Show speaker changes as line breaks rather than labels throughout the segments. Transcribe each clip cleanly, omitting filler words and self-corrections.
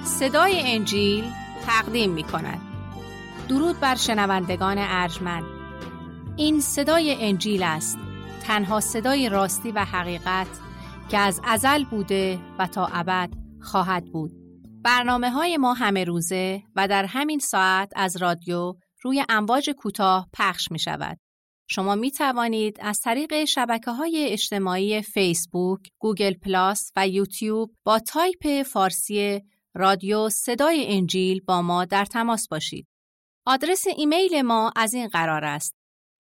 صدای انجیل تقدیم می کند. درود بر شنوندگان ارجمند. این صدای انجیل است، تنها صدای راستی و حقیقت که از ازل بوده و تا ابد خواهد بود. برنامه‌های ما همه روزه و در همین ساعت از رادیو روی امواج کوتاه پخش می شود. شما می توانید از طریق شبکه‌های اجتماعی فیسبوک، گوگل پلاس و یوتیوب با تایپ فارسی رادیو صدای انجیل با ما در تماس باشید. آدرس ایمیل ما از این قرار است: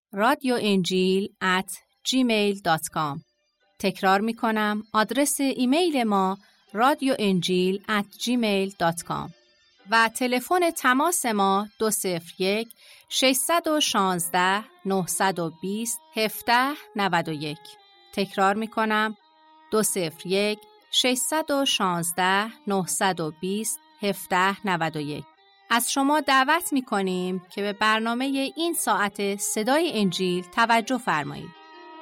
radioenjil@gmail.com. تکرار می کنم، آدرس ایمیل ما radioenjil@gmail.com و تلفن تماس ما 201 616 920 1791. تکرار می کنم، 201 616 920 1791. از شما دعوت می کنیم که به برنامه این ساعت صدای انجیل توجه فرمایید.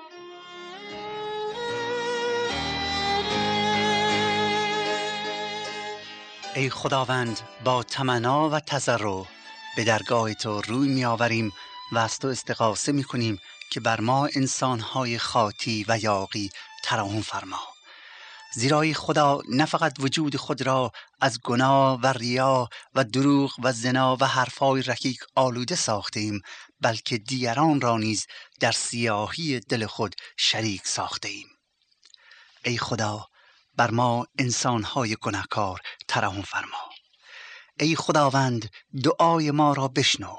ای خداوند، با تمنا و تضرع به درگاه تو روی می آوریم و از تو استغاثه می کنیم که بر ما انسانهای خاطی و یاغی ترحم فرما. زیرا ای خدا، نه فقط وجود خود را از گناه و ریا و دروغ و زنا و حرفای رکیک آلوده ساختیم، بلکه دیگران را نیز در سیاهی دل خود شریک ساختیم. ای خدا، بر ما انسانهای گناهکار ترحم فرما. ای خداوند، دعای ما را بشنو.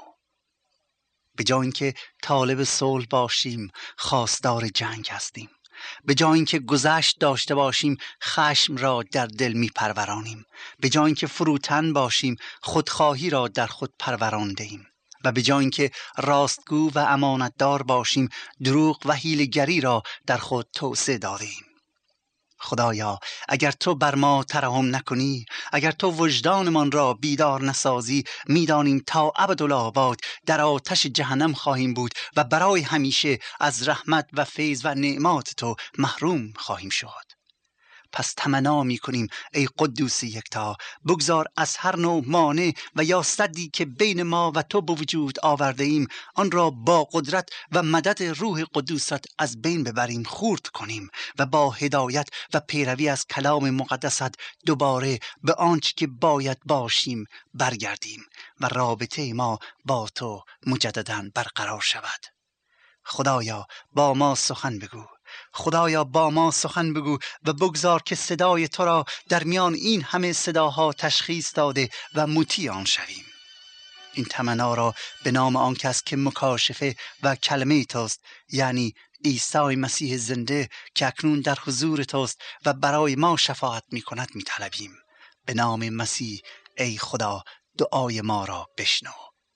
به جای اینکه طالب صلح باشیم، خواستار جنگ هستیم. به جای اینکه گذشت داشته باشیم، خشم را در دل می پرورانیم. به جای اینکه فروتن باشیم، خودخواهی را در خود پرورانده‌ایم. و به جای اینکه راستگو و امانتدار باشیم، دروغ و حیله‌گری را در خود توسعه داده‌ایم. خدایا، اگر تو بر ما ترحم نکنی، اگر تو وجدانمان را بیدار نسازی، میدانیم تا ابدالآباد در آتش جهنم خواهیم بود و برای همیشه از رحمت و فیض و نعمات تو محروم خواهیم شد. پس تمنا می کنیم ای قدوس یکتا، بگذار از هر نوع مانع و یا سدی که بین ما و تو به وجود آورده ایم، آن را با قدرت و مدد روح قدوست از بین ببریم، خورد کنیم و با هدایت و پیروی از کلام مقدست دوباره به آنچه که باید باشیم برگردیم و رابطه ما با تو مجددا برقرار شود. خدایا، با ما سخن بگو. خدایا، با ما سخن بگو و بگذار که صدای تو را در میان این همه صداها تشخیص داده و مطیع آن شویم. این تمنا را به نام آن کس که مکاشفه و کلمه توست، یعنی عیسی مسیح زنده که اکنون در حضور توست و برای ما شفاعت می کند می طلبیم. به نام مسیح ای خدا، دعای ما را بشنو.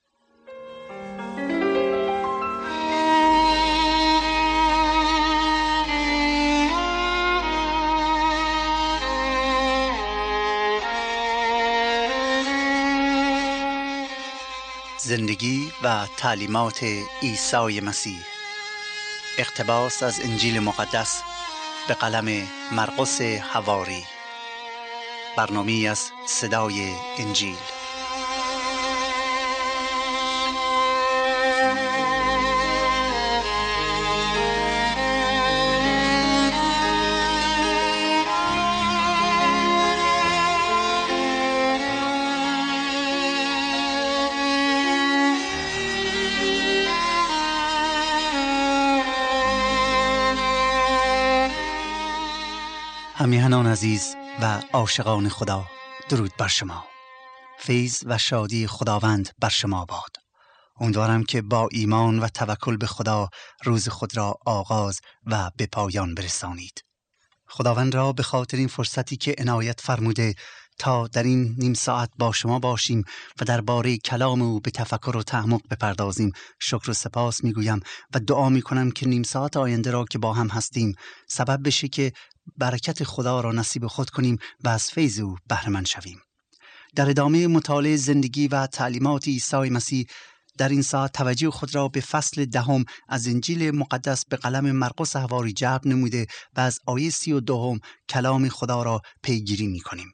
زندگی و تعلیمات عیسی مسیح. اقتباس از انجیل مقدس به قلم مرقس حواری. برنامه‌ای از صدای انجیل. همیهنان عزیز و عاشقان خدا، درود بر شما. فیض و شادی خداوند بر شما باد. امیدوارم که با ایمان و توکل به خدا روز خود را آغاز و به پایان برسانید. خداوند را به خاطر این فرصتی که عنایت فرموده تا در این نیم ساعت با شما باشیم و درباره کلام او به تفکر و تعمق بپردازیم شکر و سپاس میگویم و دعا میکنم که نیم ساعت آینده را که با هم هستیم سبب بشه که برکت خدا را نصیب خود کنیم و از فیض او بهره مند شویم. در ادامه مطالعه زندگی و تعلیمات عیسی مسیح در این ساعت توجه خود را به فصل 10 از انجیل مقدس به قلم مرقس حواری جلب نموده و از آیه 32 کلام خدا را پیگیری می کنیم.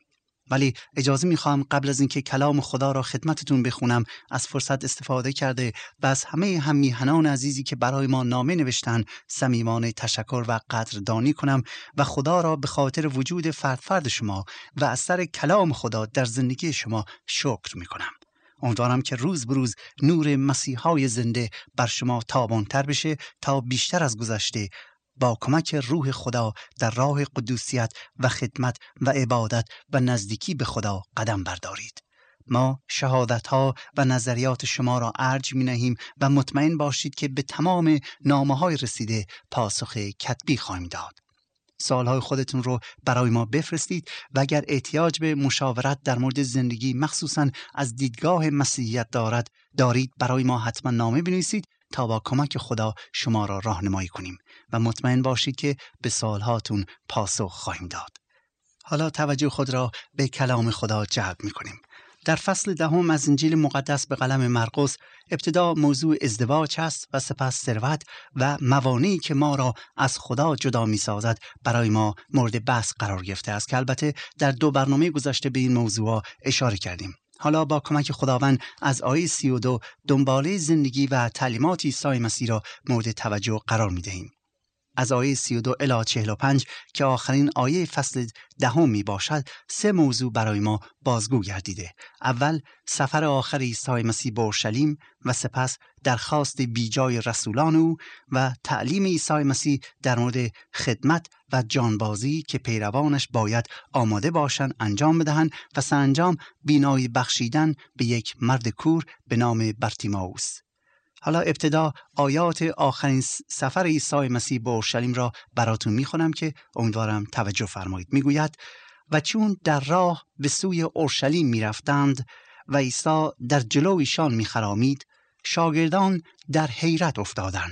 ولی اجازه میخوام قبل از اینکه کلام خدا را خدمتتون بخونم از فرصت استفاده کرده و از همه هم میهنان عزیزی که برای ما نامه نوشتن صمیمانه تشکر و قدردانی کنم و خدا را به خاطر وجود فرد شما و اثر کلام خدا در زندگی شما شکر میکنم. امیدوارم که روز به روز نور مسیحای زنده بر شما تابانتر بشه تا بیشتر از گذشته با کمک روح خدا در راه قدوسیت و خدمت و عبادت و نزدیکی به خدا قدم بردارید. ما شهادت‌ها و نظریات شما را ارج می‌نهیم و مطمئن باشید که به تمام نامه‌های رسیده پاسخ کتبی خواهیم داد. سوالهای خودتون رو برای ما بفرستید و اگر احتیاج به مشاورت در مورد زندگی مخصوصاً از دیدگاه مسیحیت دارید برای ما حتما نامه بنویسید تا با کمک خدا شما را راهنمایی کنیم و مطمئن باشید که به سوالهاتون پاسخ خواهیم داد. حالا توجه خود را به کلام خدا جلب می‌کنیم. در فصل 10 از انجیل مقدس به قلم مرقس ابتدا موضوع ازدواج است و سپس ثروت و موانعی که ما را از خدا جدا می‌سازد برای ما مورد بحث قرار گرفته است که البته در 2 برنامه گذشته به این موضوع اشاره کردیم. حالا با کمک خداوند از آیه 32 دنباله زندگی و تعلیمات عیسی مسیح را مورد توجه قرار می‌دهیم. از آیه 32 الی 45 که آخرین آیه فصل 10 می باشد 3 موضوع برای ما بازگو گردیده. اول سفر آخر عیسی مسیح به اورشلیم و سپس درخواست بیجای رسولان او و تعلیم عیسی مسیح در مورد خدمت و جانبازی که پیروانش باید آماده باشند انجام بدهند و سرانجام بینایی بخشیدن به یک مرد کور به نام برتیمائوس. حالا ابتدا آیات آخرین سفر عیسی مسیح به اورشلیم را براتون میخونم که امیدوارم توجه فرمایید. میگوید و چون در راه به سوی اورشلیم میرفتند و عیسی در جلو ایشان میخرامید شاگردان در حیرت افتادند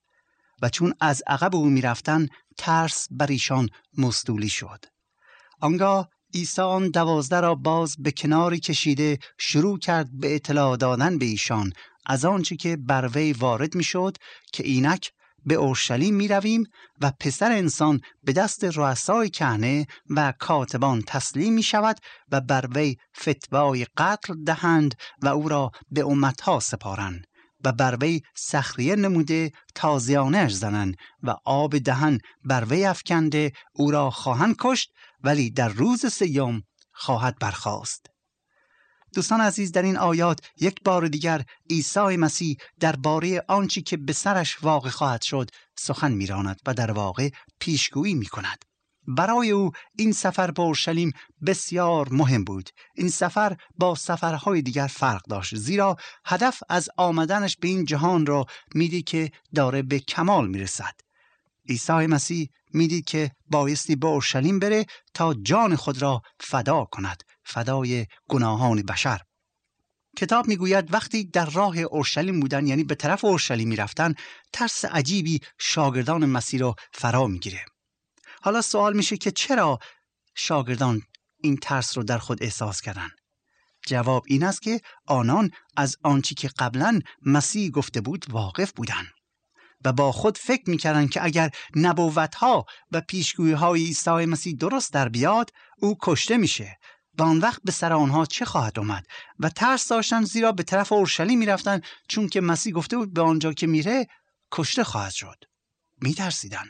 و چون از عقب او میرفتند ترس بر ایشان مستولی شد. آنگاه عیسی آن 12 را باز به کناری کشیده شروع کرد به اطلاع دادن به ایشان از آنچه که بر وی وارد می شد که اینک به اورشلیم می رویم و پسر انسان به دست رؤسای کهنه و کاتبان تسلیم می شود و بر وی فتوای قتل دهند و او را به امتها سپارند و بر وی سخریه نموده تازیانش زنند و آب دهن بر وی افکنده او را خواهند کشت ولی در روز سیوم خواهد برخاست. دوستان عزیز، در این آیات یک بار دیگر عیسی مسیح درباره آنچه که به سرش واقع خواهد شد سخن می‌راند و در واقع پیشگویی می‌کند. برای او این سفر به اورشلیم بسیار مهم بود. این سفر با سفرهای دیگر فرق داشت زیرا هدف از آمدنش به این جهان را می‌دید که داره به کمال می‌رسد. عیسی مسیح می‌دید که بایستی به اورشلیم بره تا جان خود را فدا کند، فدای گناهان بشر. کتاب میگوید وقتی در راه اورشلیم بودن، یعنی به طرف اورشلیم میرفتن، ترس عجیبی شاگردان مسیح را فرا میگیره. حالا سوال میشه که چرا شاگردان این ترس رو در خود احساس کردن؟ جواب این است که آنان از آنچه که قبلا مسیح گفته بود واقف بودن و با خود فکر میکردن که اگر نبوتها و پیشگویی‌های عیسی مسیح درست در بیاد او کشته میشه و آن وقت به سر آنها چه خواهد آمد و ترس داشتن زیرا به طرف اورشلیم میرفتن چون که مسیح گفته بود به آنجا که میره کشته خواهد شد. میترسیدن.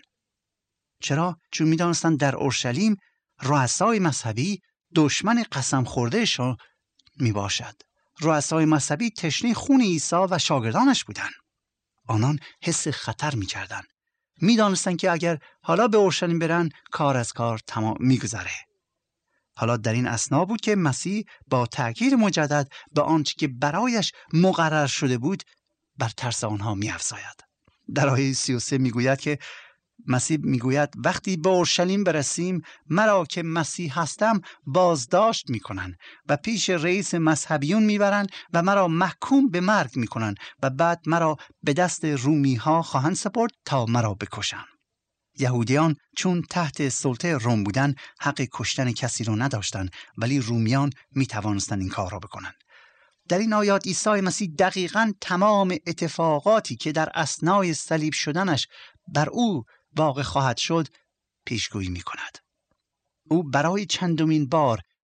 چرا؟ چون میدانستن در اورشلیم رؤسای مذهبی دشمن قسم خوردهشان میباشد. رؤسای مذهبی تشنه خون عیسی و شاگردانش بودن. آنان حس خطر میکردن. میدانستن که اگر حالا به اورشلیم برن کار از کار تمام میگذره. حالا در این اثنا بود که مسیح با تأکید مجدد به آنچه که برایش مقرر شده بود بر ترس آنها می‌افزاید. در آیه 33 میگوید که مسیح میگوید وقتی به اورشلیم برسیم مرا که مسیح هستم بازداشت میکنن و پیش رئیس مذهبیون میبرن و مرا محکوم به مرگ میکنن و بعد مرا به دست رومی ها خواهند سپرد تا مرا بکشن. یهودیان چون تحت سلطه روم بودن حق کشتن کسی رو نداشتن، ولی رومیان می توانستن این کار را بکنن. در این آیات عیسی مسیح دقیقاً تمام اتفاقاتی که در اثنای صلیب شدنش بر او واقع خواهد شد پیشگویی می کند. او برای چندمین بار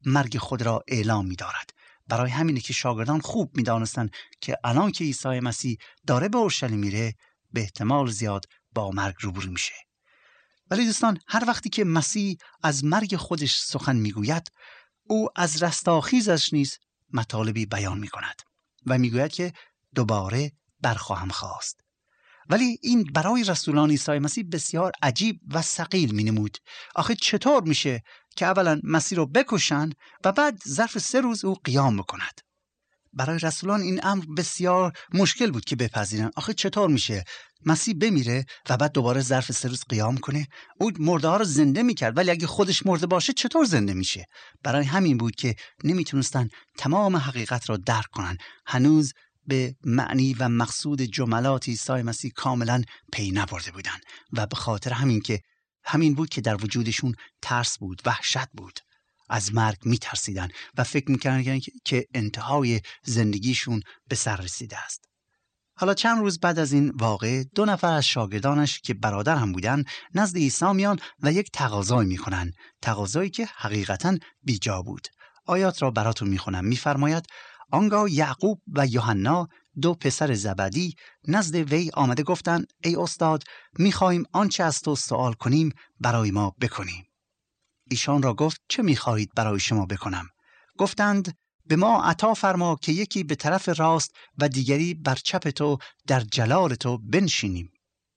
مرگ خود را اعلام می‌دارد. برای همینه که شاگردان خوب می‌دانستند که الان که عیسی مسیح داره به اورشلیم میره، به احتمال زیاد با مرگ روبرو میشه. ولی دوستان، هر وقتی که مسیح از مرگ خودش سخن میگوید، او از رستاخیزش نیز مطالبی بیان میکند و میگوید که دوباره برخواهم خواست. ولی این برای رسولان عیسی مسیح بسیار عجیب و ثقیل مینمود. آخه چطور میشه که اولا مسیح رو بکشن و بعد ظرف 3 روز او قیام بکند؟ برای رسولان این امر بسیار مشکل بود که بپذیرن. آخه چطور میشه مسیح بمیره و بعد دوباره ظرف 3 روز قیام کنه؟ او مرده ها رو زنده میکرد، ولی اگه خودش مرده باشه چطور زنده میشه؟ برای همین بود که نمیتونستن تمام حقیقت را درک کنن. هنوز به معنی و مقصود جملات عیسی مسیح کاملا پی نبرده بودن و به خاطر همین بود که در وجودشون ترس بود، وحشت بود. از مرگ میترسیدن و فکر میکردن که انتهای زندگیشون به سر رسیده است. حالا چند روز بعد از این واقعه 2 نفر از شاگردانش که برادر هم بودن نزد عیسی میان و یک تقاضایی میکنن، تقاضایی که حقیقتا بیجا بود. آیات را براتون میخونم. میفرماید: آنگاه یعقوب و یوحنا 2 پسر زبدی نزد وی آمده گفتند: ای استاد، میخواهیم آنچه از تو سوال کنیم برای ما بکنیم. ایشان را گفت: چه میخواهید برای شما بکنم؟ گفتند: به ما عطا فرما که یکی به طرف راست و دیگری بر چپ تو در جلال تو بنشینیم.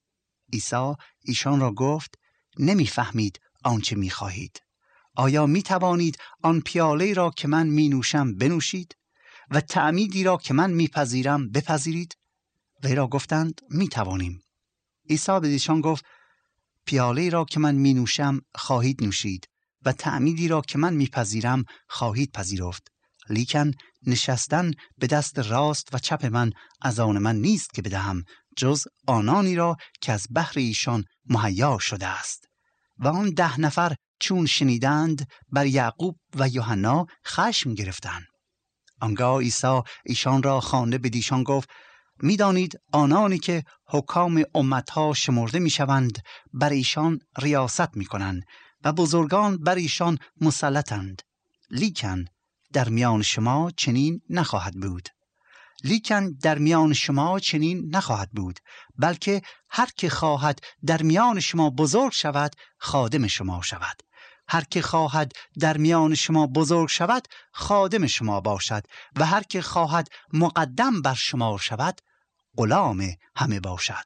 عیسی ایشان را گفت: نمیفهمید آنچه میخواهید. آیا میتوانید آن پیاله را که من مینوشم بنوشید و تعمیدی را که من میپذیرم بپذیرید؟ وی را گفتند: میتوانیم. عیسی به ایشان گفت: پیاله را که من مینوشم خواهید نوشید و تعمیدی را که من میپذیرم خواهید پذیرفت. لیکن نشستن به دست راست و چپ من از آن من نیست که بدهم، جز آنانی را که از بهر ایشان مهیا شده است. و آن 10 نفر چون شنیدند بر یعقوب و یوحنا خشم گرفتند. آنگاه عیسی ایشان را خوانده به ایشان گفت: میدانید آنانی که حکام امتها شمرده میشوند بر ایشان ریاست میکنند و بزرگان بر ایشان مسلطند. لیکن در میان شما چنین نخواهد بود. بلکه هر که خواهد در میان شما بزرگ شود خادم شما شود. هر که خواهد در میان شما بزرگ شود خادم شما باشد و هر که خواهد مقدم بر شما شود غلام همه باشد.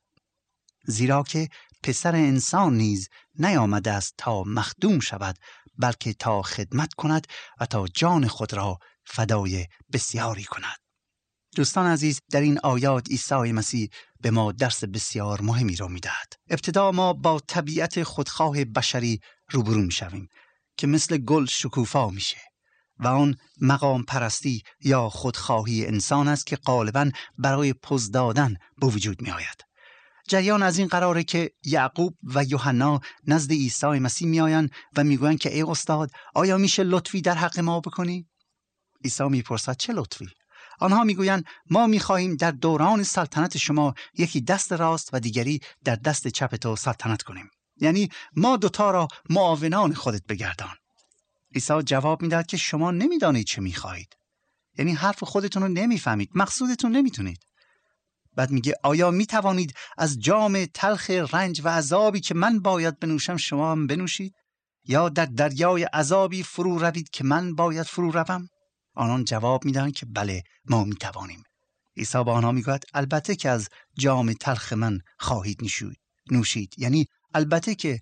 زیرا که پسر انسان نیز نیامده است تا مخدوم شود، بلکه تا خدمت کند و تا جان خود را فدای بسیاری کند. دوستان عزیز، در این آیات عیسی مسیح به ما درس بسیار مهمی را می‌دهد. ابتدا ما با طبیعت خودخواه بشری روبرو می‌شویم که مثل گل شکوفا میشه و آن مقام پرستی یا خودخواهی انسان است که غالباً برای پوز دادن به وجود می‌آید. جریان از این قراره که یعقوب و یوحنا نزد عیسی مسیح میآیند و میگویند که ای استاد، آیا میشه لطفی در حق ما بکنی؟ عیسی میپرسد چه لطفی؟ آنها میگویند ما میخواهیم در دوران سلطنت شما یکی دست راست و دیگری در دست چپ تو سلطنت کنیم. یعنی ما 2 را معاونان خودت بگردان. عیسی جواب میداد که شما نمیدانید چه میخواهید. یعنی حرف خودتون رو نمیفهمید، مقصودتون نمیتونید. بعد میگه آیا میتوانید از جام تلخ رنج و عذابی که من باید بنوشم شما هم بنوشید؟ یا در دریای عذابی فرو روید که من باید فرو روم؟ آنان جواب میدن که بله، ما میتوانیم. عیسی با آنها میگوید البته که از جام تلخ من خواهید نوشید، یعنی البته که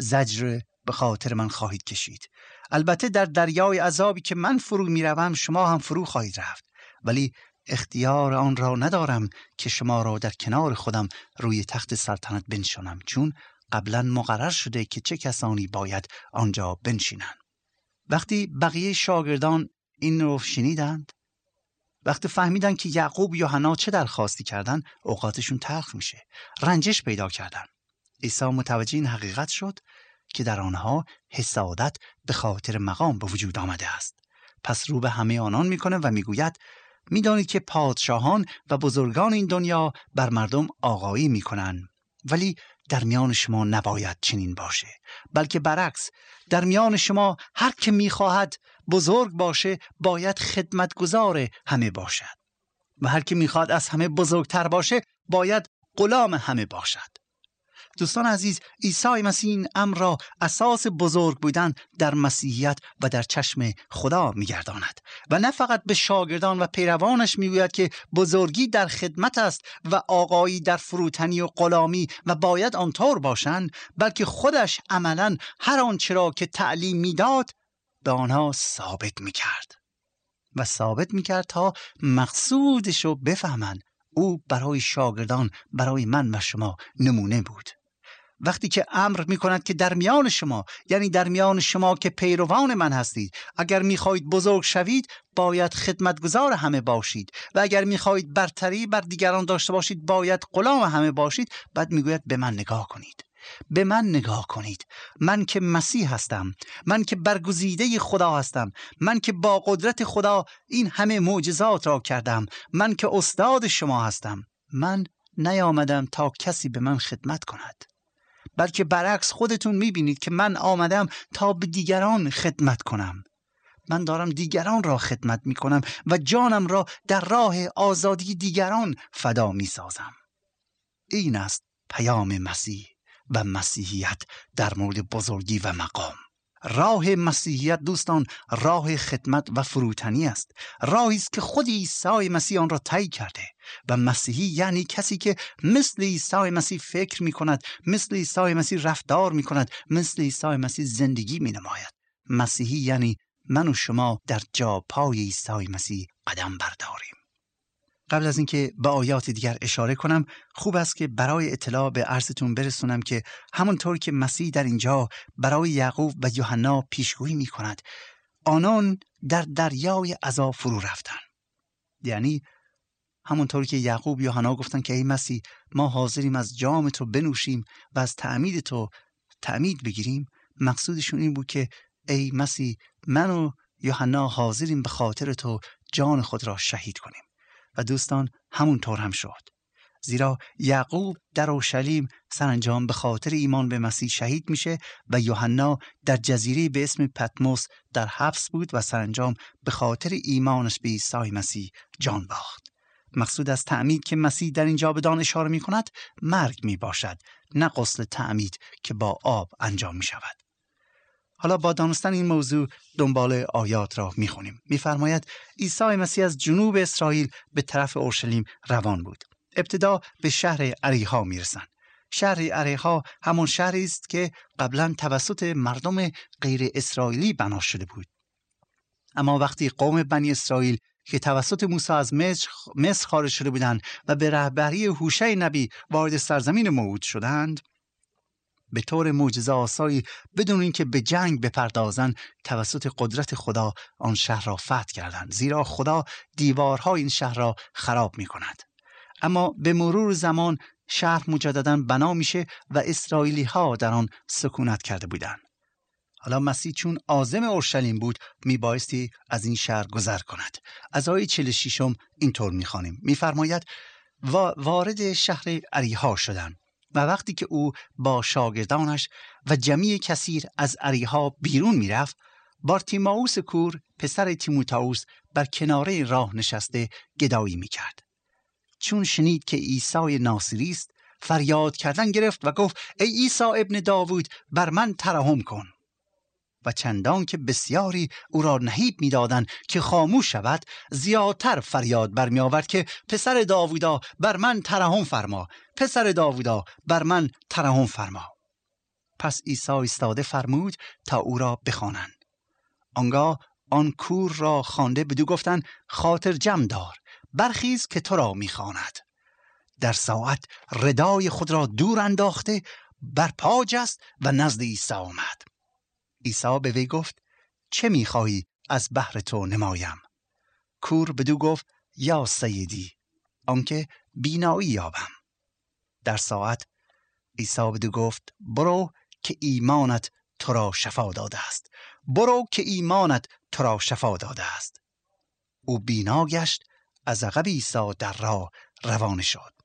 زجر به خاطر من خواهید کشید. البته در دریای عذابی که من فرو میروم شما هم فرو خواهید رفت، ولی اختیار آن را ندارم که شما را در کنار خودم روی تخت سلطنت بنشانم، چون قبلا مقرر شده که چه کسانی باید آنجا بنشینند. وقتی بقیه شاگردان این رو شنیدند، وقتی فهمیدن که یعقوب و یوحنا چه درخواستی کردن، اوقاتشون تلخ میشه، رنجش پیدا کردن. عیسی متوجه این حقیقت شد که در آنها حسادت به خاطر مقام به وجود آمده است. پس رو به همه آنان میکنه و میگوید میدانید که پادشاهان و بزرگان این دنیا بر مردم آقایی میکنن، ولی در میان شما نباید چنین باشه، بلکه برعکس در میان شما هر که میخواهد بزرگ باشه باید خدمتگزار همه باشد و هر که میخواهد از همه بزرگتر باشه باید غلام همه باشد. دوستان عزیز، عیسی مسیح این امر را اساس بزرگ بودن در مسیحیت و در چشم خدا میگرداند و نه فقط به شاگردان و پیروانش میگوید که بزرگی در خدمت است و آقایی در فروتنی و غلامی و باید آنطور باشند، بلکه خودش عملاً هر آنچه را که تعلیم میداد به آنها ثابت میکرد و ثابت میکرد تا مقصودش رو بفهمند. او برای شاگردان، برای من و شما نمونه بود. وقتی که امر می کند که در میان شما، یعنی در میان شما که پیروان من هستید، اگر می خواهید بزرگ شوید باید خدمتگزار همه باشید و اگر می خواهید برتری بر دیگران داشته باشید باید غلام همه باشید. بعد می گوید به من نگاه کنید، به من نگاه کنید، من که مسیح هستم، من که برگزیده خدا هستم، من که با قدرت خدا این همه معجزات را کردم، من که استاد شما هستم. من نیامدم تا کسی به من خدمت کند، بلکه برعکس خودتون میبینید که من آمدم تا به دیگران خدمت کنم. من دارم دیگران را خدمت میکنم و جانم را در راه آزادی دیگران فدا میسازم. این است پیام مسیح و مسیحیت در مورد بزرگی و مقام. راه مسیحیت دوستان راه خدمت و فروتنی است، راهی است که خود عیسی مسیح آن را طی کرده و مسیحی یعنی کسی که مثل عیسی مسیح فکر می کند، مثل عیسی مسیح رفتار می کند، مثل عیسی مسیح زندگی می نماید. مسیحی یعنی من و شما در جا پای عیسی مسیح قدم برداریم. قبل از اینکه به آیات دیگر اشاره کنم، خوب است که برای اطلاع به عرضتون برسونم که همونطور که مسیح در اینجا برای یعقوب و یوحنا پیشگویی می کند، آنان در دریای عذاب فرو رفتن. یعنی همونطور که یعقوب و یوحنا گفتن که ای مسیح ما حاضریم از جام تو بنوشیم و از تعمید تو تعمید بگیریم، مقصودشون این بود که ای مسیح من و یوحنا حاضریم به خاطر تو جان خود را شهید کنیم. و دوستان همونطور هم شد، زیرا یعقوب در اورشلیم سرانجام به خاطر ایمان به مسیح شهید میشه و یوحنا در جزیره به اسم پتموس در حبس بود و سرانجام به خاطر ایمانش به عیسی مسیح جان باخت. مقصود از تعمید که مسیح در اینجا بدان اشاره می کند مرگ می باشد، نه غسل تعمید که با آب انجام می شود. حالا با دانستن این موضوع دنبال آیات را می خونیم. می فرماید عیسی مسیح از جنوب اسرائیل به طرف اورشلیم روان بود. ابتدا به شهر اریحا می رسند. شهر اریحا همون شهری است که قبلا توسط مردم غیر اسرائیلی بنا شده بود. اما وقتی قوم بنی اسرائیل که توسط موسی از مصر خارج شده بودند و به رهبری هوشع نبی وارد سرزمین موعود شدند، به طور معجزه آسایی بدون اینکه به جنگ بپردازند توسط قدرت خدا آن شهر را فتح کردند، زیرا خدا دیوارهای این شهر را خراب می کند. اما به مرور زمان شهر مجددا بنا میشه و اسرائیلی ها در آن سکونت کرده بودند. حالا مسیح چون عازم اورشلیم بود میبایستی از این شهر گذر کند. از آیه 46 اینطور میخوانیم، میفرماید وارد شهر اریحا شدند و وقتی که او با شاگردانش و جمعی کثیر از اریحا بیرون میرفت، بارتیمائوس کور پسر تیموتائوس بر کناره راه نشسته گدایی میکرد. چون شنید که عیسی ناصری است فریاد کردن گرفت و گفت ای عیسی ابن داوود بر من ترحم کن. و چندان که بسیاری او را نهیب می‌دادند که خاموش شود، زیادتر فریاد برمی آورد که پسر داوودا بر من ترحم فرما، پسر داوودا بر من ترحم فرما. پس عیسی ایستاده فرمود تا او را بخوانند. آنگاه آن کور را خوانده بدو گفتند خاطر جمع دار، برخیز که تو را می‌خواند. در ساعت ردای خود را دور انداخته بر پا جست و نزد عیسی آمد. عیسی به وی گفت چه می‌خواهی از بهر تو نمایم؟ کور بدو گفت یا سیدی، آنکه بینایی یابم. در ساعت عیسی بدو گفت برو که ایمانت تو را شفا داده است، برو که ایمانت تو را شفا داده است. او بینا گشت، از عقب عیسی در راه روان شد.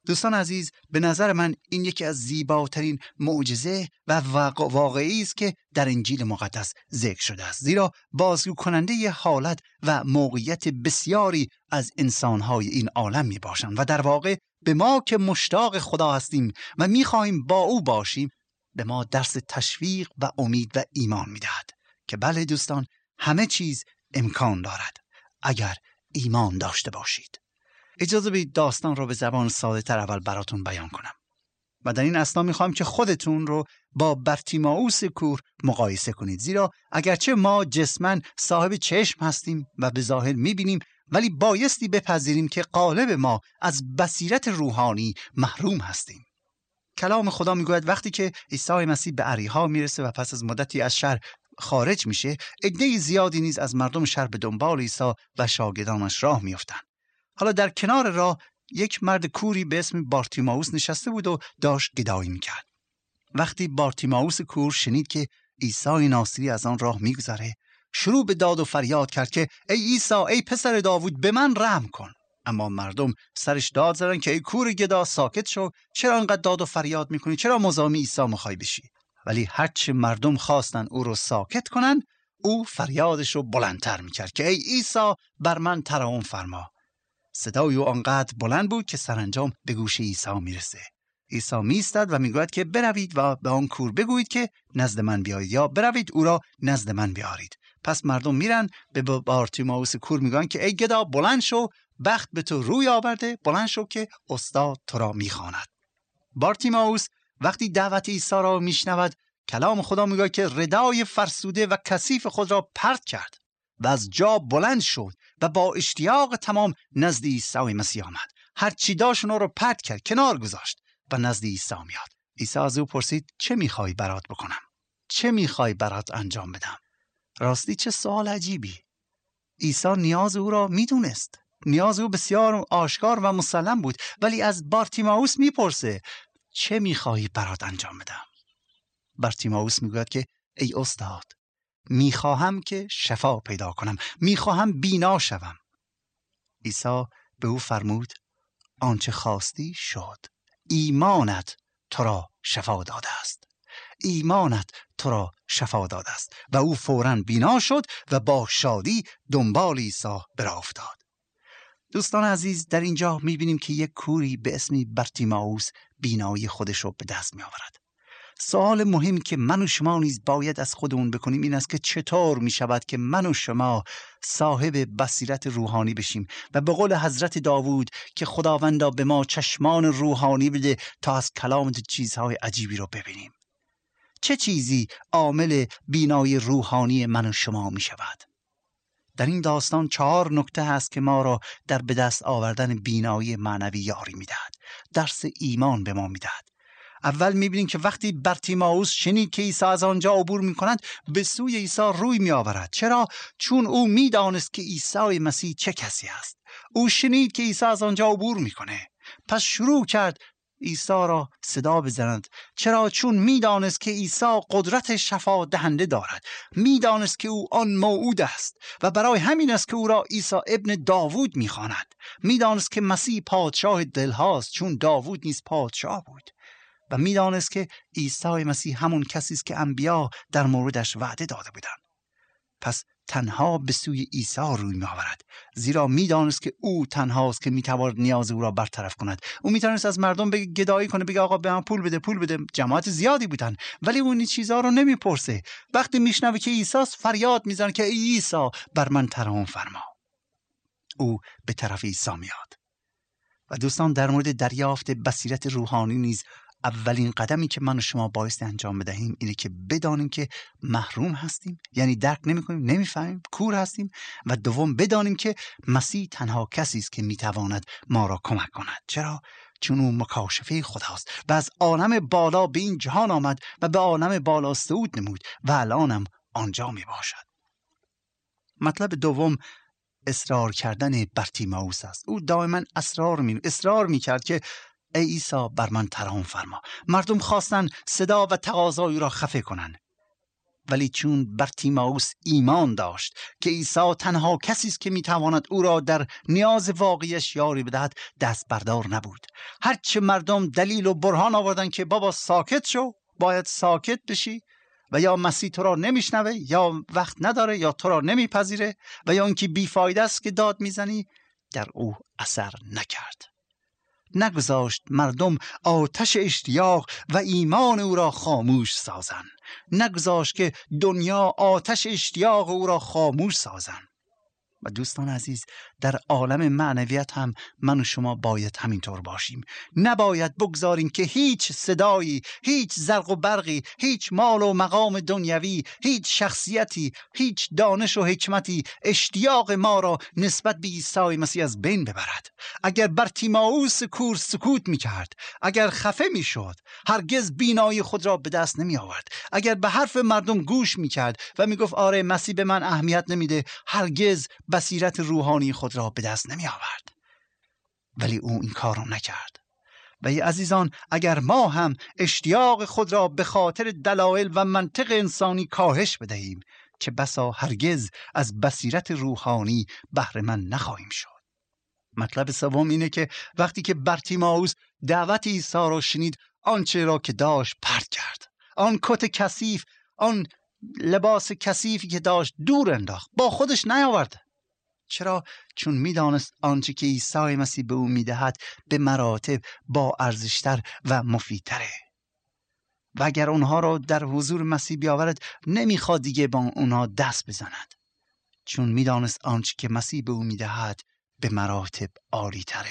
دوستان عزیز، به نظر من این یکی از زیباترین معجزه و واقعی است که در انجیل مقدس ذکر شده است، زیرا بازگو کننده ی حالت و موقعیت بسیاری از انسانهای این عالم می باشند و در واقع به ما که مشتاق خدا هستیم و می خواهیم با او باشیم به ما درس تشویق و امید و ایمان می دهد که بله دوستان، همه چیز امکان دارد اگر ایمان داشته باشید. اجازه بدید داستان رو به زبان ساده تر اول براتون بیان کنم و در این اثنا میخوام که خودتون رو با برتیمائوس کور مقایسه کنید، زیرا اگرچه ما جسماً صاحب چشم هستیم و به ظاهر میبینیم، ولی بایستی بپذیریم که غالب ما از بصیرت روحانی محروم هستیم. کلام خدا میگوید وقتی که عیسی مسیح به اریحا میرسه و پس از مدتی از شهر خارج میشه، عده زیادی نیز از مردم شهر به دنبال عیسی و شاگردانش راه میافتند. حالا در کنار راه یک مرد کوری به اسم بارتیمائوس نشسته بود و داشت گدایی میکرد. وقتی بارتیمائوس کور شنید که عیسی ناصری از آن راه میگذره، شروع به داد و فریاد کرد که ای عیسی، ای پسر داوود، به من رحم کن. اما مردم سرش داد زدن که ای کور گدا، ساکت شو، چرا انقدر داد و فریاد میکنی؟ چرا مزاحم عیسی میخوای بشی؟ ولی هرچه مردم خواستن او رو ساکت کنن، او فریادش رو بلندتر میکرد که ای عیسی، بر من ترحم فرما. صدای او آنقدر بلند بود که سرانجام به گوش عیسی میرسه. عیسی میستد و میگوید که بروید و به آن کور بگویید که نزد من بیایید، یا بروید او را نزد من بیارید. پس مردم میرن به بارتیمائوس کور میگن که ای گدا، بلند شو، بخت به تو روی آورده، بلند شو که استاد تو را میخواند. بارتیمائوس وقتی دعوت عیسی را میشنود، کلام خدا میگه که ردای فرسوده و کثیف خود را پرت کرد و از جا بلند شد و با اشتیاق تمام نزد عیسی مسیح آمد. هر چی داشت اون رو پرت کرد، کنار گذاشت و نزد عیسی میاد. عیسی از او پرسید چه میخوای برات بکنم؟ چه میخوای برات انجام بدم؟ راستی چه سوال عجیبی. عیسی نیاز او را میدونست. نیاز او بسیار آشکار و مسلم بود، ولی از بارتیمائوس میپرسه چه میخوای برات انجام بدم؟ بارتیمائوس میگوید که ای استاد، میخواهم که شفا پیدا کنم، میخواهم بینا شوم. عیسی به او فرمود آنچه خواستی شد، ایمانت تو را شفا داده است. ایمانت تو را شفا داده است. و او فوراً بینا شد و با شادی دنبال عیسی براه افتاد. دوستان عزیز، در اینجا میبینیم که یک کوری به اسم بارتیمائوس بینایی خودش رو به دست میآورد. سوال مهمی که من و شما نیز باید از خودمون بکنیم این است که چطور می شود که من و شما صاحب بصیرت روحانی بشیم و به قول حضرت داوود که خداوندا به ما چشمان روحانی بده تا از کلامت چیزهای عجیبی رو ببینیم. چه چیزی عامل بینایی روحانی من و شما می شود؟ در این داستان 4 نکته هست که ما را در به دست آوردن بینایی معنوی یاری می دهد. درس ایمان به ما می دهد. اول می‌بینیم که وقتی بارتیمائوس شنید که عیسی از آنجا عبور می‌کند، به سوی عیسی روی می‌آورد. چرا؟ چون او می‌دانست که عیسی مسیح چه کسی است. او شنید که عیسی از آنجا عبور می‌کنه، پس شروع کرد عیسی را صدا بزند. چرا؟ چون می‌دانست که عیسی قدرت شفا دهنده دارد. می‌دانست که او آن موعود است و برای همین است که او را عیسی ابن داوود می‌خواند. می‌دانست که مسیح پادشاه دل‌هاست، چون داوود نیز پادشاه بود. و میدانست که عیسی مسیح همون کسی است که انبیا در موردش وعده داده بودند. پس تنها به سوی عیسی روی می‌آورد، زیرا میدانست که او تنهاست که میتواند نیاز او را برطرف کند. او میتونست از مردم بگه گدایی کنه، بگه آقا به من پول بده، پول بده. جماعت زیادی بودن، ولی اون این چیزا رو نمیپرسه. وقتی میشنوه که عیسی فریاد میزنه که ای عیسی، بر من ترحم فرما، او به طرف عیسی میاد. و دوستان، در مورد دریافت بصیرت روحانی نیز اولین قدمی که من و شما بایستی انجام بدهیم اینه که بدانیم که محروم هستیم، یعنی درک نمی‌کنیم، نمی‌فهمیم، کور هستیم. و دوم بدانیم که مسیح تنها کسی است که میتواند ما را کمک کند. چرا؟ چون او مکاشفه خداست و از عالم بالا به این جهان آمد و به عالم بالا صعود نمود و الانم آنجا میباشد. مطلب دوم اصرار کردن بارتیمائوس است. او دائما اصرار میکرد که ای عیسی، بر من ترحم فرما. مردم خواستن صدا و تقاضای او را خفه کنند. ولی چون برتیمائوس ایمان داشت که عیسی تنها کسی است که میتواند او را در نیاز واقعیش یاری بدهد، دست بردار نبود. هرچه مردم دلیل و برهان آوردن که بابا ساکت شو، باید ساکت بشی، و یا مسیح تو را نمیشنوه، یا وقت نداره، یا تو را نمیپذیره، و یا اینکه بیفایده است که داد میزنی، در او اثر نکرد. نگذاشت مردم آتش اشتیاق و ایمان او را خاموش سازند. نگذاشت که دنیا آتش اشتیاق او را خاموش سازند. و دوستان عزیز، در عالم معنویت هم من و شما باید همینطور باشیم. نباید بگذاریم که هیچ صدایی، هیچ زرق و برقی، هیچ مال و مقام دنیوی، هیچ شخصیتی، هیچ دانش و حکمتی اشتیاق ما را نسبت به عیسی مسیح از بین ببرد. اگر برتیمائوس کور سکوت می‌کرد، اگر خفه می‌شد، هرگز بینایی خود را به دست نمی آورد. اگر به حرف مردم گوش می‌کرد و میگفت آره مسیح به من اهمیت نمیده، هرگز بصیرت روحانی خود را به دست نمی آورد. ولی او این کار را نکرد. و ای عزیزان، اگر ما هم اشتیاق خود را به خاطر دلایل و منطق انسانی کاهش بدهیم، چه بسا هرگز از بصیرت روحانی بهره مند نخواهیم شد. مطلب سوم اینه که وقتی که برتیمائوس دعوت عیسی را شنید، آنچه را که داشت پرت کرد. آن کت کثیف، آن لباس کثیفی که داشت دور انداخت، با خودش نیاورد. چرا؟ چون میدانست آنچه که عیسی مسیح به او میدهد به مراتب با ارزشتر و مفیدتره. و اگر اونها را در حضور مسیح بیاورد، نمیخواد دیگه با اونها دست بزند، چون میدانست آنچه که مسیح به او میدهد به مراتب عالی تره.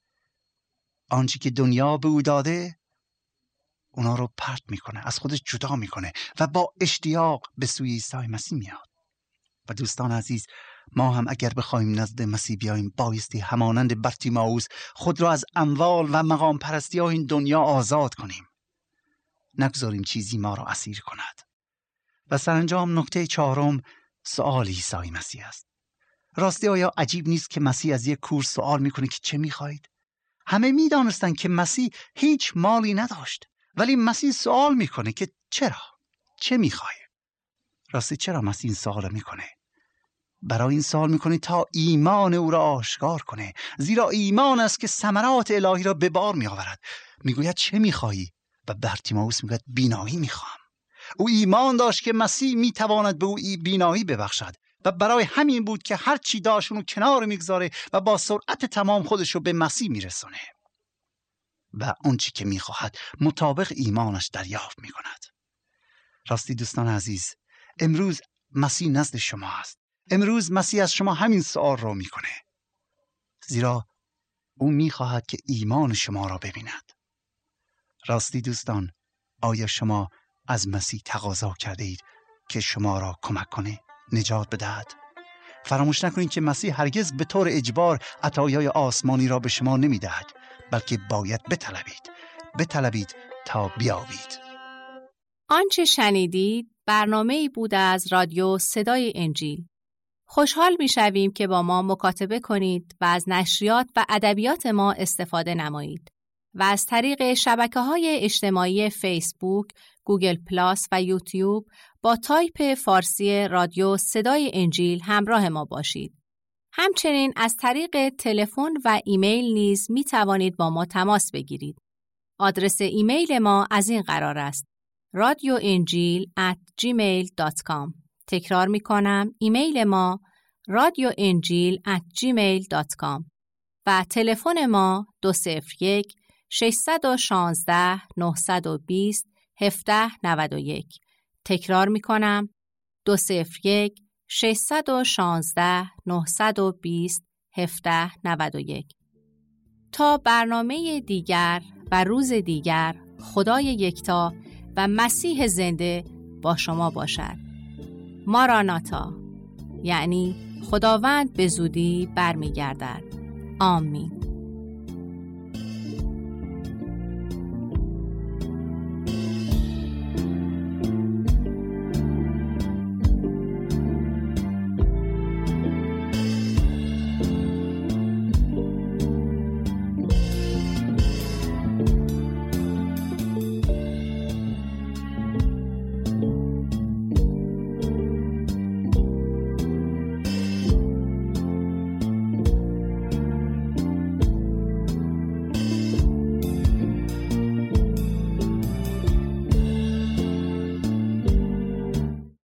آنچه که دنیا به او داده، اونا رو پرت میکنه، از خودش جدا میکنه و با اشتیاق به سوی عیسی مسیح میاد. و دوستان عزیز، ما هم اگر بخوایم نزد مسیح بیاییم، بایستی همانند برتیمائوس خود را از اموال و مقام پرستی ها این دنیا آزاد کنیم. نگذاریم چیزی ما را اسیر کند. و سرانجام نکته چهارم، سؤال عیسی مسیح است. راستی آیا عجیب نیست که مسیح از یک کور سؤال میکنه که چه میخواهید؟ همه میدانستند که مسیح هیچ مالی نداشت، ولی مسیح سوال میکنه که چرا؟ چه میخوای؟ راستی چرا مسیح این سوال میکنه؟ برای این سوال میکنه تا ایمان او را آشکار کنه، زیرا ایمان است که ثمرات الهی را به بار میآورد. میگوید چه میخوایی؟ و برتیمائوس میگوید بینایی میخوام. او ایمان داشت که مسیح میتواند به او بینایی ببخشد و برای همین بود که هر چی داشت اونو کنار میگذاره و با سرعت تمام خودشو به مسیح میرسونه و اون چی که میخواهد مطابق ایمانش دریافت میکند. راستی دوستان عزیز، امروز مسیح نزد شما است. امروز مسیح از شما همین سؤال رو میکنه، زیرا او میخواهد که ایمان شما را ببیند. راستی دوستان، آیا شما از مسیح تقاضا کرده اید که شما را کمک کنه، نجات بدهد؟ فراموش نکنید که مسیح هرگز به طور اجبار عطایای آسمانی را به شما نمیدهد، بلکه باید بطلبید تا بیابید.
آنچه شنیدید برنامه‌ای بود از رادیو صدای انجیل. خوشحال می‌شویم که با ما مکاتبه کنید و از نشریات و ادبیات ما استفاده نمایید و از طریق شبکه‌های اجتماعی فیسبوک، گوگل پلاس و یوتیوب با تایپ فارسی رادیو صدای انجیل همراه ما باشید. همچنین از طریق تلفن و ایمیل نیز می توانید با ما تماس بگیرید. آدرس ایمیل ما از این قرار است: radioenjil@gmail.com. تکرار می کنم، ایمیل ما radioenjil@gmail.com و تلفن ما 201 616 920 1791. تکرار می کنم، 201 616 920 1791. تا برنامه دیگر و روز دیگر، خدای یکتا و مسیح زنده با شما باشد. ماراناتا، یعنی خداوند به زودی برمیگردد. آمین.